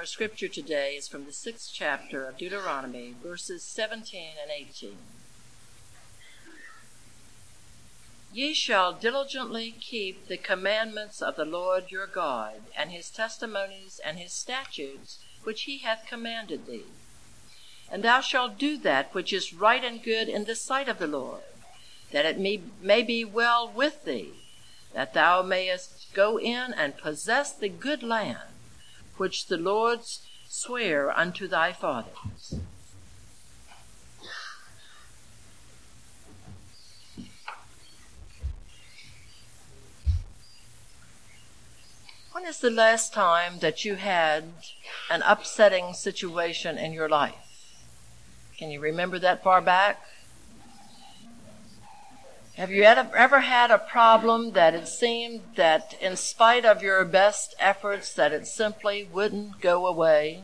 Our scripture today is from the 6th chapter of Deuteronomy, verses 17 and 18. Ye shall diligently keep the commandments of the Lord your God, and his testimonies and his statutes, which he hath commanded thee. And thou shalt do that which is right and good in the sight of the Lord, that it may be well with thee, that thou mayest go in and possess the good land, which the Lord sware unto thy fathers. When is the last time that you had an upsetting situation in your life? Can you remember that far back? Have you ever had a problem that it seemed that in spite of your best efforts that it simply wouldn't go away?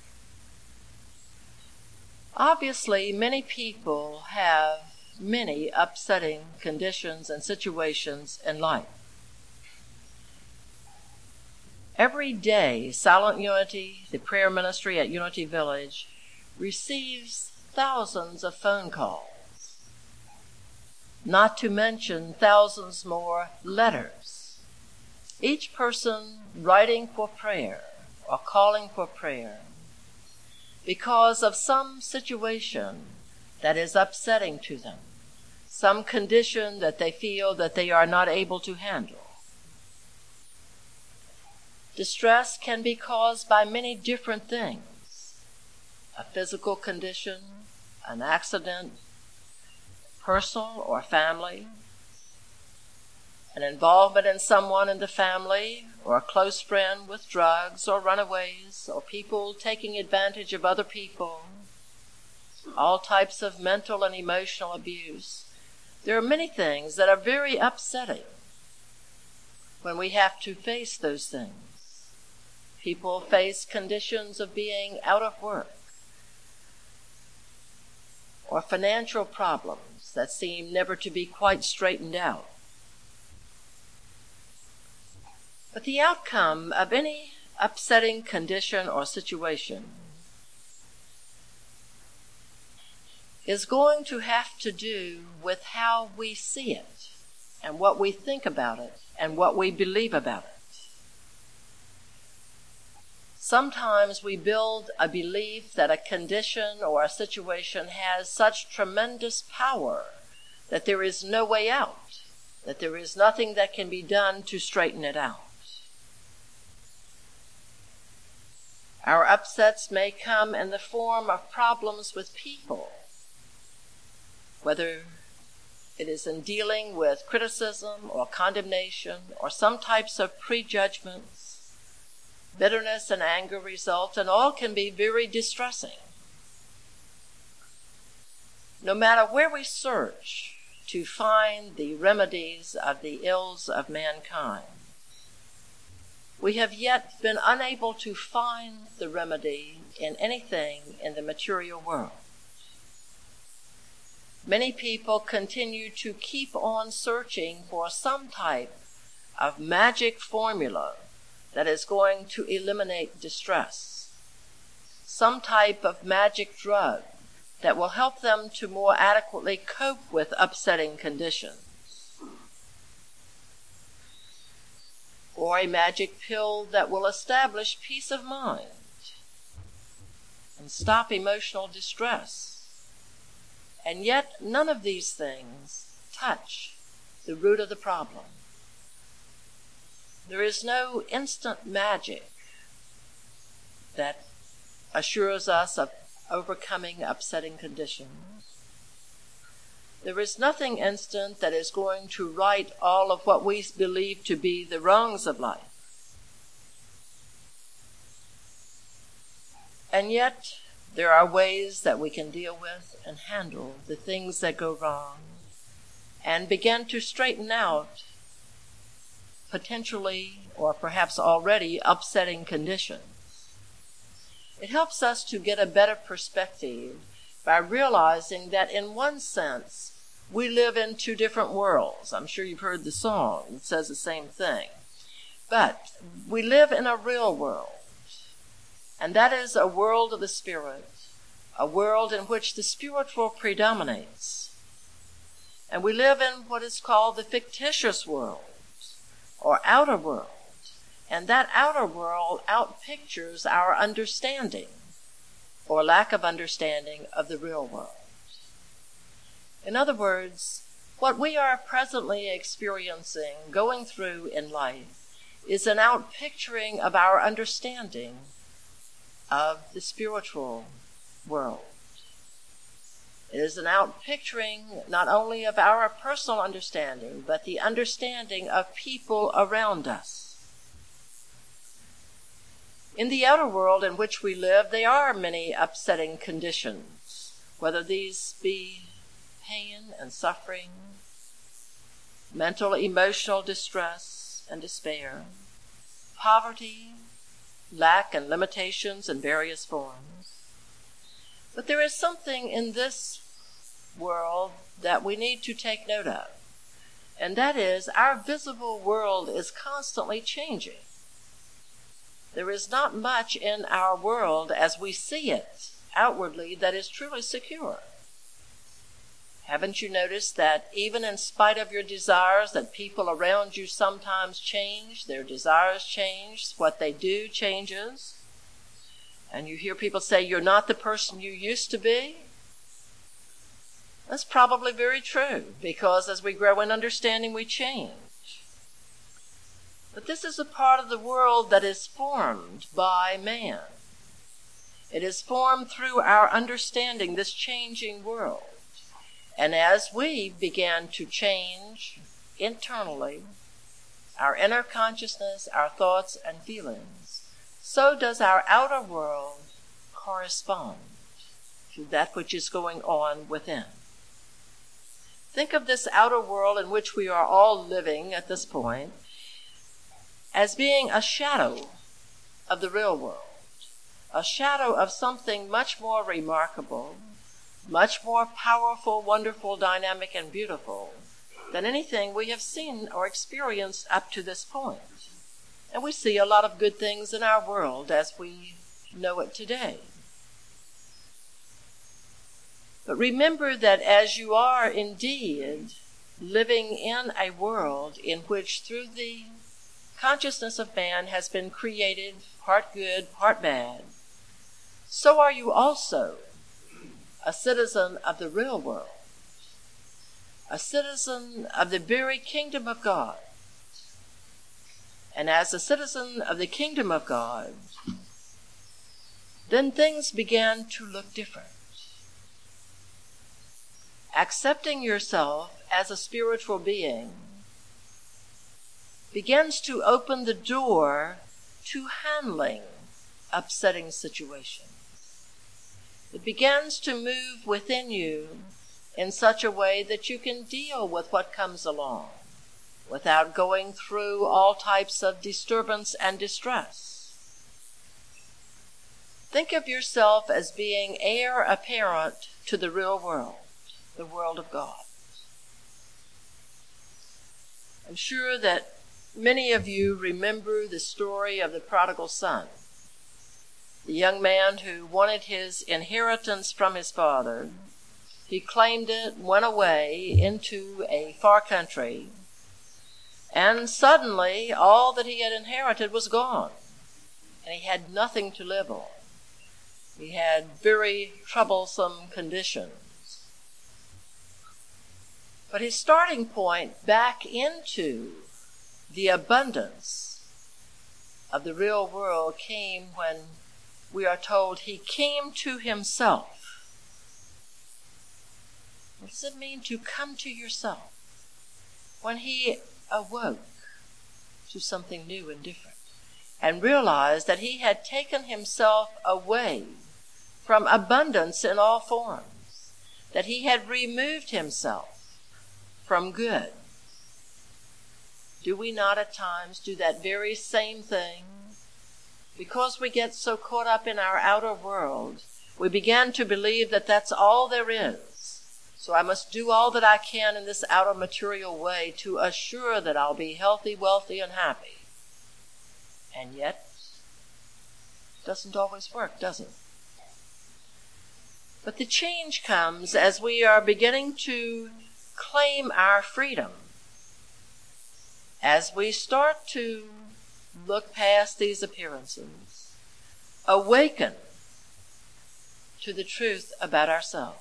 Obviously, many people have many upsetting conditions and situations in life. Every day, Silent Unity, the prayer ministry at Unity Village, receives thousands of phone calls. Not to mention thousands more letters. Each person writing for prayer or calling for prayer because of some situation that is upsetting to them, some condition that they feel that they are not able to handle. Distress can be caused by many different things: a physical condition, an accident, personal or family, an involvement in someone in the family, or a close friend with drugs or runaways, or people taking advantage of other people, all types of mental and emotional abuse. There are many things that are very upsetting when we have to face those things. People face conditions of being out of work, or financial problems that seem never to be quite straightened out. But the outcome of any upsetting condition or situation is going to have to do with how we see it, and what we think about it, and what we believe about it. Sometimes we build a belief that a condition or a situation has such tremendous power that there is no way out, that there is nothing that can be done to straighten it out. Our upsets may come in the form of problems with people, whether it is in dealing with criticism or condemnation or some types of prejudgments. Bitterness and anger result, and all can be very distressing. No matter where we search to find the remedies of the ills of mankind, we have yet been unable to find the remedy in anything in the material world. Many people continue to keep on searching for some type of magic formula that is going to eliminate distress, some type of magic drug that will help them to more adequately cope with upsetting conditions, or a magic pill that will establish peace of mind and stop emotional distress. And yet none of these things touch the root of the problem. There is no instant magic that assures us of overcoming upsetting conditions. There is nothing instant that is going to right all of what we believe to be the wrongs of life. And yet, there are ways that we can deal with and handle the things that go wrong and begin to straighten out potentially or perhaps already upsetting conditions. It helps us to get a better perspective by realizing that in one sense, we live in two different worlds. I'm sure you've heard the song that says the same thing. But we live in a real world, And that is a world of the spirit, a world in which the spiritual predominates. And we live in what is called the fictitious world, or outer world. And that outer world outpictures our understanding, or lack of understanding, of the real world. In other words, what we are presently experiencing, going through in life, is an outpicturing of our understanding of the spiritual world. It is an outpicturing not only of our personal understanding, but the understanding of people around us. In the outer world in which we live, there are many upsetting conditions, whether these be pain and suffering, mental, emotional distress and despair, poverty, lack and limitations in various forms. But there is something in this world that we need to take note of, and that is our visible world is constantly changing. There is not much in our world as we see it outwardly that is truly secure. Haven't you noticed that even in spite of your desires, that people around you sometimes change, their desires change, what they do changes? And you hear people say, you're not the person you used to be? That's probably very true, because as we grow in understanding, we change. But this is a part of the world that is formed by man. It is formed through our understanding this changing world. And as we began to change internally, our inner consciousness, our thoughts and feelings, so does our outer world correspond to that which is going on within. Think of this outer world in which we are all living at this point as being a shadow of the real world, a shadow of something much more remarkable, much more powerful, wonderful, dynamic, and beautiful than anything we have seen or experienced up to this point. And we see a lot of good things in our world as we know it today. But remember that as you are indeed living in a world in which through the consciousness of man has been created, part good, part bad, so are you also a citizen of the real world, a citizen of the very kingdom of God. And as a citizen of the kingdom of God, then things began to look different. Accepting yourself as a spiritual being begins to open the door to handling upsetting situations. It begins to move within you in such a way that you can deal with what comes along without going through all types of disturbance and distress. Think of yourself as being heir apparent to the real world, the world of God. I'm sure that many of you remember the story of the prodigal son, the young man who wanted his inheritance from his father. He claimed it, went away into a far country, and suddenly all that he had inherited was gone, and he had nothing to live on. He had very troublesome conditions. But his starting point back into the abundance of the real world came when we are told he came to himself. What does it mean to come to yourself? When he awoke to something new and different and realized that he had taken himself away from abundance in all forms, that he had removed himself from good. Do we not at times do that very same thing? Because we get so caught up in our outer world, we begin to believe that that's all there is. So I must do all that I can in this outer material way to assure that I'll be healthy, wealthy, and happy. And yet, Doesn't always work, does it? But the change comes as we are beginning to claim our freedom, as we start to look past these appearances, awaken to the truth about ourselves.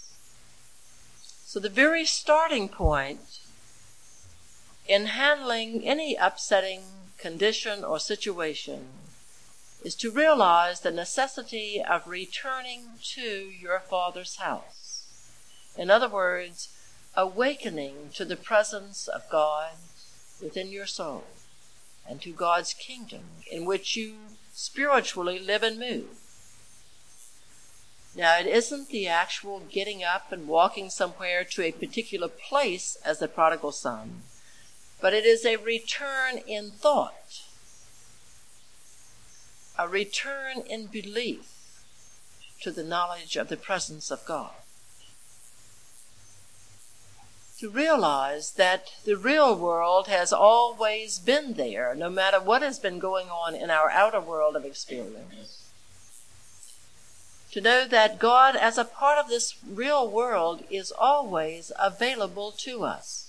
So the very starting point in handling any upsetting condition or situation is to realize the necessity of returning to your Father's house. In other words, awakening to the presence of God within your soul and to God's kingdom in which you spiritually live and move. Now, it isn't the actual getting up and walking somewhere to a particular place as the prodigal son, but it is a return in thought, a return in belief to the knowledge of the presence of God. To realize that the real world has always been there, no matter what has been going on in our outer world of experience. To know that God, as a part of this real world, is always available to us.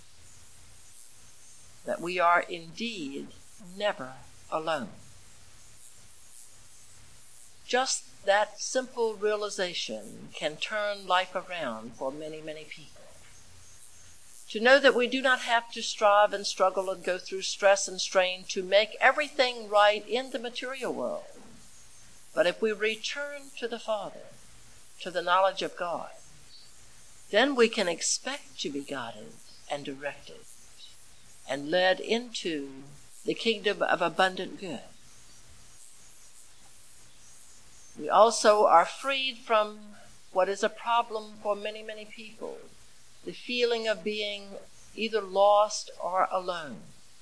That we are indeed never alone. Just that simple realization can turn life around for many, many people. To know that we do not have to strive and struggle and go through stress and strain to make everything right in the material world. But if we return to the Father, to the knowledge of God, then we can expect to be guided and directed and led into the kingdom of abundant good. We also are freed from what is a problem for many, many people, the feeling of being either lost or alone.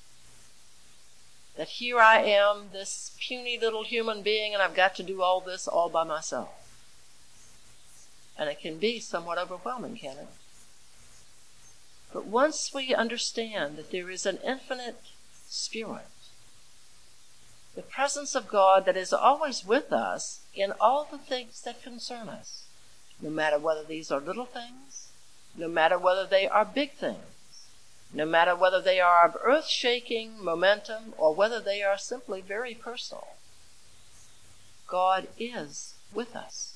That here I am, this puny little human being, and I've got to do all this all by myself. And it can be somewhat overwhelming, can it? But once we understand that there is an infinite spirit, the presence of God that is always with us in all the things that concern us, no matter whether these are little things, no matter whether they are big things, no matter whether they are of earth-shaking momentum or whether they are simply very personal. God is with us.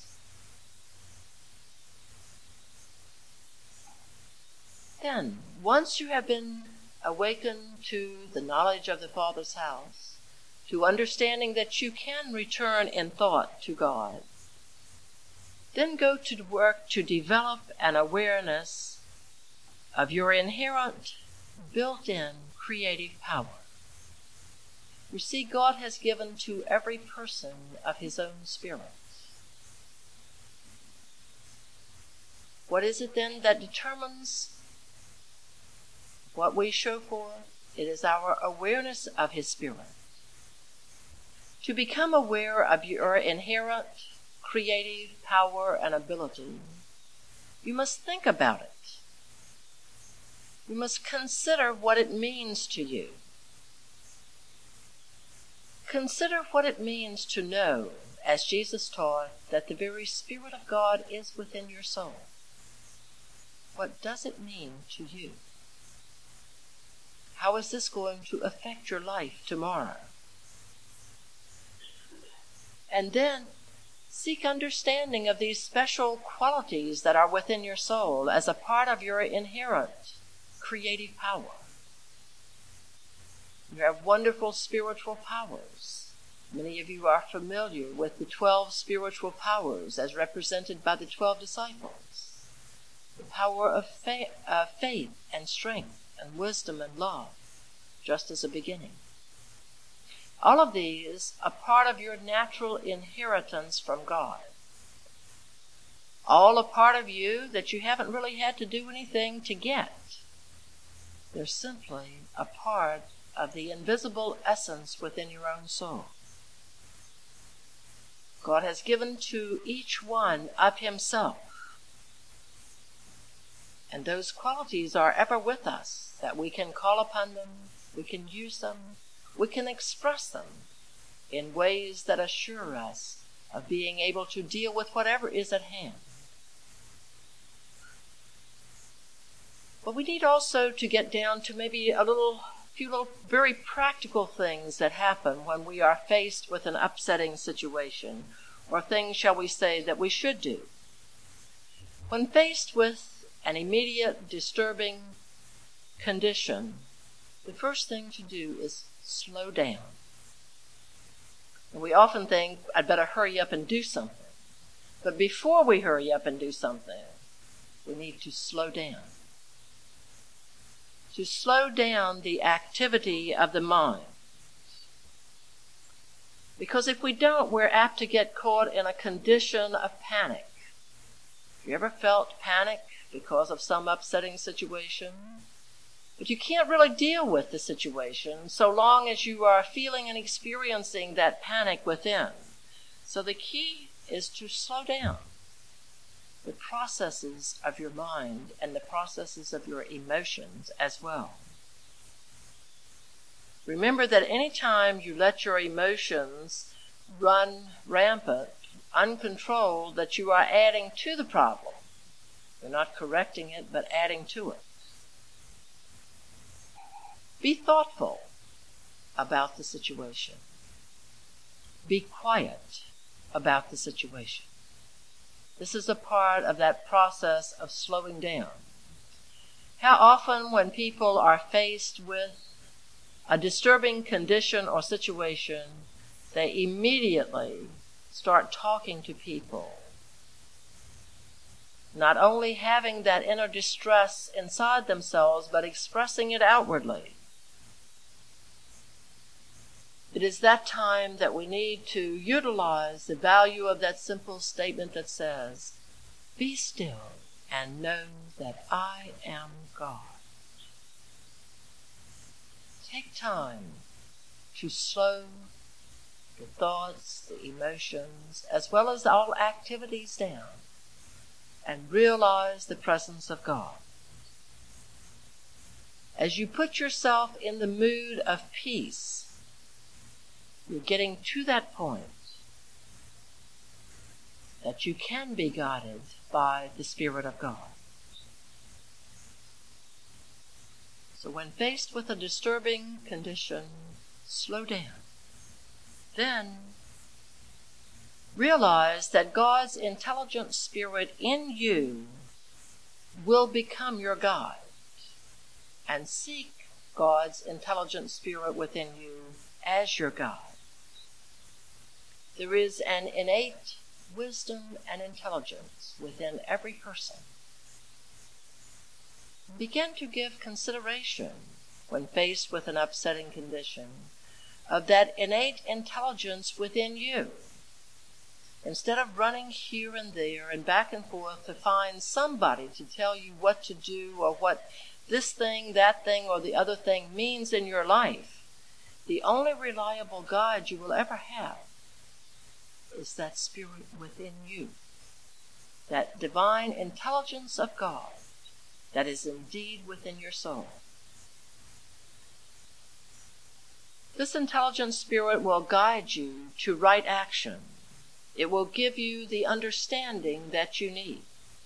Then, once you have been awakened to the knowledge of the Father's house, to understanding that you can return in thought to God, then go to work to develop an awareness of your inherent, built-in creative power. You see, God has given to every person of his own spirit. What is it then that determines what we show for? It is our awareness of his spirit. To become aware of your inherent creative power and ability, you must think about it. You must consider what it means to you. Consider what it means to know, as Jesus taught, that the very Spirit of God is within your soul. What does it mean to you? How is this going to affect your life tomorrow? And then seek understanding of these special qualities that are within your soul as a part of your inherent creative power. You have wonderful spiritual powers. Many of you are familiar with the 12 spiritual powers as represented by the 12 disciples. The power of faith and strength and wisdom and love, just as a beginning. All of these are part of your natural inheritance from God. All a part of you that you haven't really had to do anything to get. They're simply a part of the invisible essence within your own soul. God has given to each one of himself. And those qualities are ever with us, that we can call upon them, we can use them, we can express them in ways that assure us of being able to deal with whatever is at hand. But we need also to get down to maybe a few little very practical things that happen when we are faced with an upsetting situation, or things, shall we say, that we should do. When faced with an immediate disturbing condition, the first thing to do is slow down. And we often think, I'd better hurry up and do something. But before we hurry up and do something, we need to slow down. To slow down the activity of the mind. Because if we don't, we're apt to get caught in a condition of panic. Have you ever felt panic because of some upsetting situation? But you can't really deal with the situation so long as you are feeling and experiencing that panic within. So the key is to slow down the processes of your mind and the processes of your emotions as well. Remember that any time you let your emotions run rampant, uncontrolled, that you are adding to the problem. You're not correcting it, but adding to it. Be thoughtful about the situation. Be quiet about the situation. This is a part of that process of slowing down. How often when people are faced with a disturbing condition or situation, they immediately start talking to people, not only having that inner distress inside themselves, but expressing it outwardly. It is that time that we need to utilize the value of that simple statement that says, "Be still and know that I am God." Take time to slow the thoughts, the emotions, as well as all activities down, and realize the presence of God. As you put yourself in the mood of peace, you're getting to that point that you can be guided by the Spirit of God. So when faced with a disturbing condition, slow down. Then realize that God's intelligent spirit in you will become your guide, and seek God's intelligent spirit within you as your guide. There is an innate wisdom and intelligence within every person. Begin to give consideration, when faced with an upsetting condition, of that innate intelligence within you. Instead of running here and there and back and forth to find somebody to tell you what to do or what this thing, that thing, or the other thing means in your life, the only reliable guide you will ever have is that spirit within you, that divine intelligence of God that is indeed within your soul. This intelligent spirit will guide you to right action. It will give you the understanding that you need.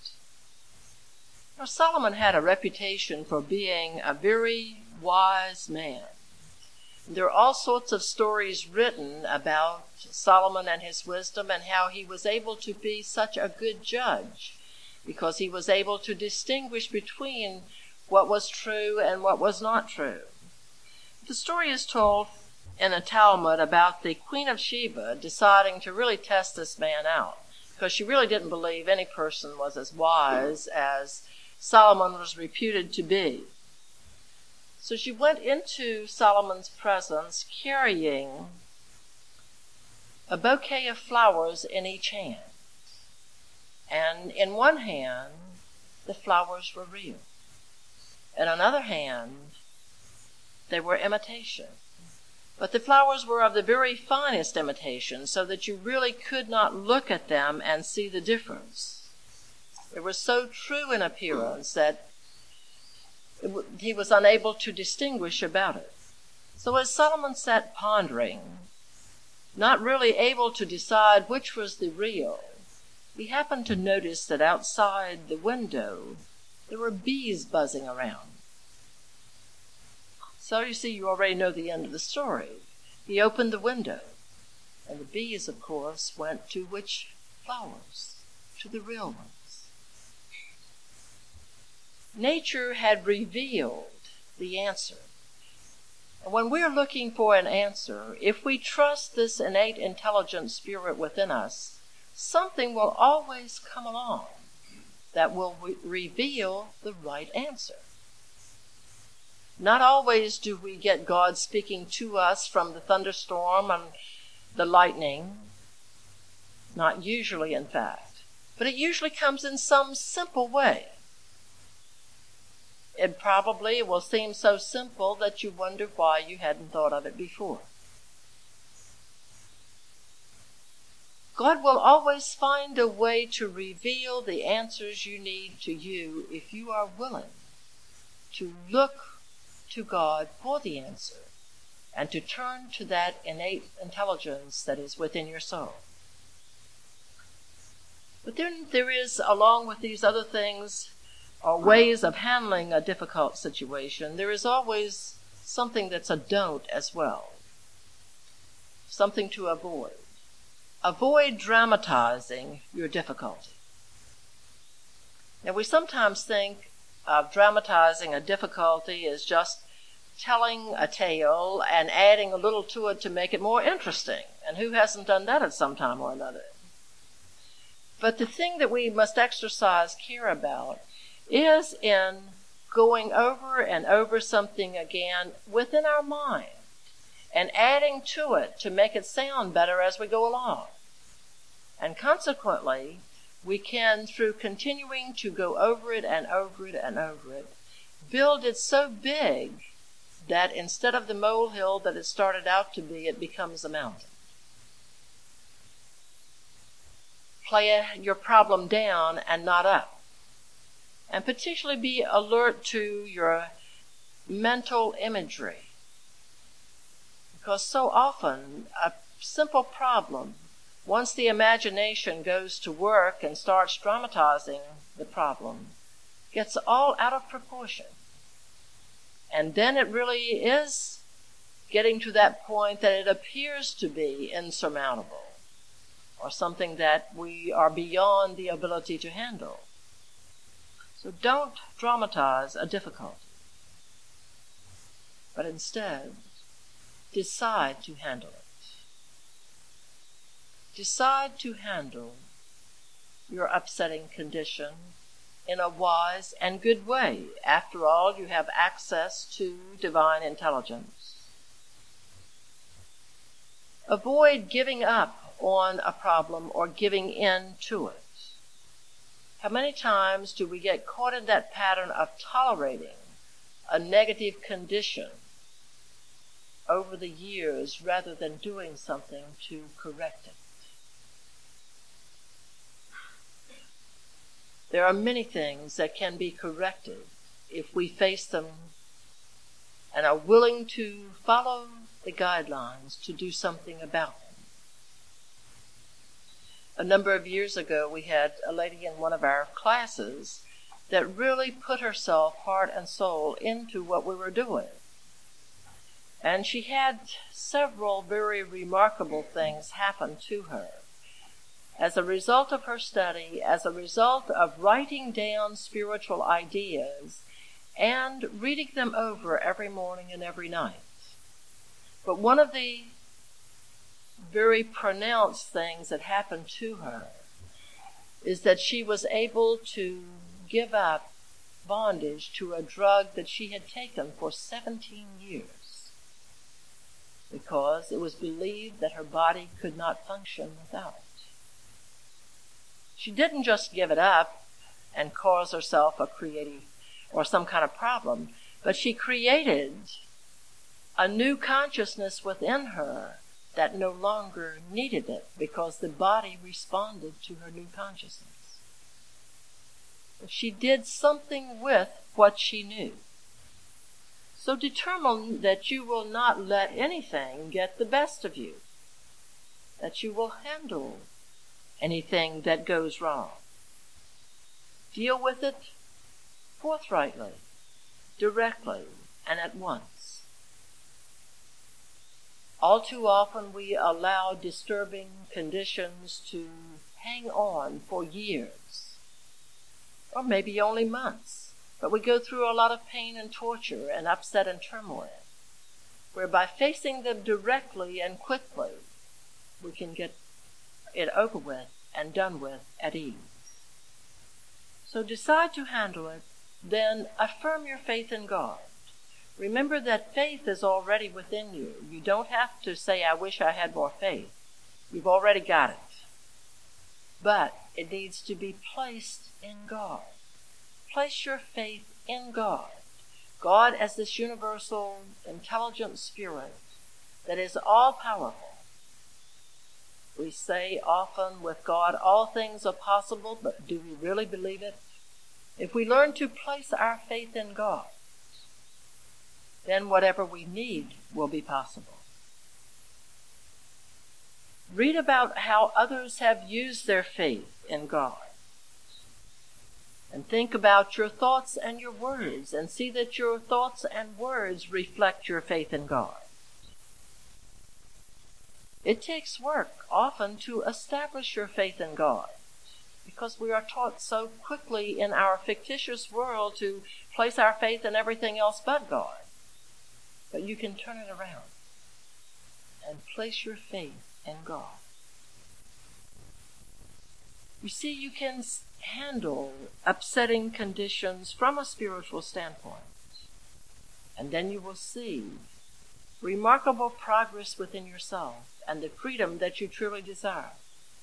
Now, Solomon had a reputation for being a very wise man. There are all sorts of stories written about Solomon and his wisdom and how he was able to be such a good judge because he was able to distinguish between what was true and what was not true. The story is told in a Talmud about the Queen of Sheba deciding to really test this man out because she really didn't believe any person was as wise as Solomon was reputed to be. So she went into Solomon's presence carrying a bouquet of flowers in each hand. And in one hand, the flowers were real. In another hand, they were imitation. But the flowers were of the very finest imitation, so that you really could not look at them and see the difference. They were so true in appearance that he was unable to distinguish about it. So as Solomon sat pondering not really able to decide which was the real, he happened to notice that outside the window there were bees buzzing around. So you see, you already know the end of the story. He opened the window, and the bees, of course, went to which flowers? To the real ones. Nature had revealed the answer. And when we're looking for an answer, if we trust this innate intelligent spirit within us, something will always come along that will reveal the right answer. Not always do we get God speaking to us from the thunderstorm and the lightning. Not usually, in fact. But it usually comes in some simple way. It probably will seem so simple that you wonder why you hadn't thought of it before. God will always find a way to reveal the answers you need to you if you are willing to look to God for the answer and to turn to that innate intelligence that is within your soul. But then there is, along with these other things, or ways of handling a difficult situation, there is always something that's a don't as well. Something to avoid. Avoid dramatizing your difficulty. Now, we sometimes think of dramatizing a difficulty as just telling a tale and adding a little to it to make it more interesting. And who hasn't done that at some time or another? But the thing that we must exercise care about is in going over and over something again within our mind and adding to it to make it sound better as we go along. And consequently, we can, through continuing to go over it and over it and over it, build it so big that instead of the molehill that it started out to be, it becomes a mountain. Play your problem down and not up. And particularly be alert to your mental imagery. Because so often, a simple problem, once the imagination goes to work and starts dramatizing the problem, gets all out of proportion. And then it really is getting to that point that it appears to be insurmountable, or something that we are beyond the ability to handle. So don't dramatize a difficulty, but instead decide to handle it. Decide to handle your upsetting condition in a wise and good way. After all, you have access to divine intelligence. Avoid giving up on a problem or giving in to it. How many times do we get caught in that pattern of tolerating a negative condition over the years rather than doing something to correct it? There are many things that can be corrected if we face them and are willing to follow the guidelines to do something about them. A number of years ago, we had a lady in one of our classes that really put herself, heart and soul, into what we were doing. And she had several very remarkable things happen to her. As a result of her study, as a result of writing down spiritual ideas and reading them over every morning and every night. But one of the very pronounced things that happened to her is that she was able to give up bondage to a drug that she had taken for 17 years because it was believed that her body could not function without it. She didn't just give it up and cause herself a creative or some kind of problem, but she created a new consciousness within her that no longer needed it because the body responded to her new consciousness. She did something with what she knew. So determine that you will not let anything get the best of you. that you will handle anything that goes wrong. Deal with it forthrightly, directly, and at once. All too often we allow disturbing conditions to hang on for years, or maybe only months, but we go through a lot of pain and torture and upset and turmoil, where by facing them directly and quickly, we can get it over with and done with at ease. So decide to handle it, then affirm your faith in God. Remember that faith is already within you. You don't have to say, I wish I had more faith. You've already got it. But it needs to be placed in God. Place your faith in God. God as this universal, intelligent spirit that is all-powerful. We say often with God, all things are possible, but do we really believe it? If we learn to place our faith in God, then whatever we need will be possible. Read about how others have used their faith in God. And think about your thoughts and your words, and see that your thoughts and words reflect your faith in God. It takes work often to establish your faith in God, because we are taught so quickly in our fictitious world to place our faith in everything else but God. But you can turn it around and place your faith in God. You see, you can handle upsetting conditions from a spiritual standpoint, and then you will see remarkable progress within yourself and the freedom that you truly desire.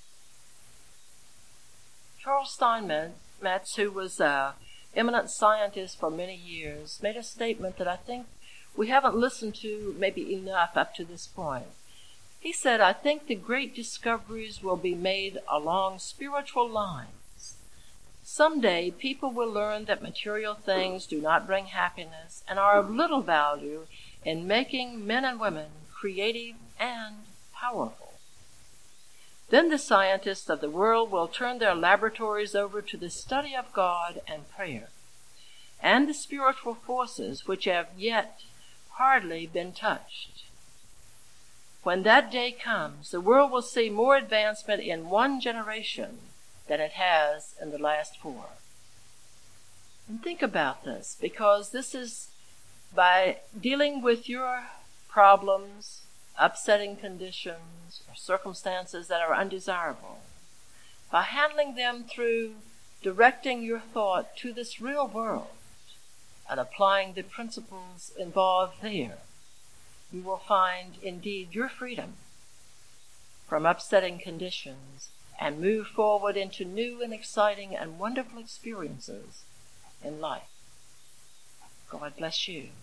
Charles Steinmetz, who was an eminent scientist for many years, made a statement that I think we haven't listened to maybe enough up to this point. He said, I think the great discoveries will be made along spiritual lines. Someday people will learn that material things do not bring happiness and are of little value in making men and women creative and powerful. Then the scientists of the world will turn their laboratories over to the study of God and prayer, and the spiritual forces which have yet hardly been touched. When that day comes, the world will see more advancement in one generation than it has in the last 4. And think about this, because this is by dealing with your problems, upsetting conditions, or circumstances that are undesirable, by handling them through directing your thought to this real world and applying the principles involved there, you will find indeed your freedom from upsetting conditions and move forward into new and exciting and wonderful experiences in life. God bless you.